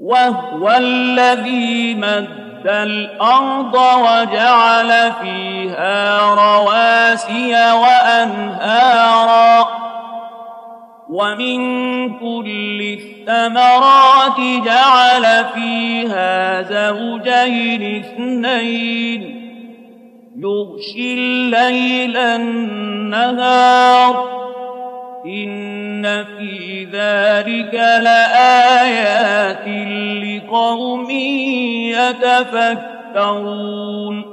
وهو الذي مد الأرض وجعل فيها رواسي وأنهارا ومن كل الثمرات جعل فيها زوجين اثنين يغشي الليل النهار إن في ذلك لآيات لقوم يتفكرون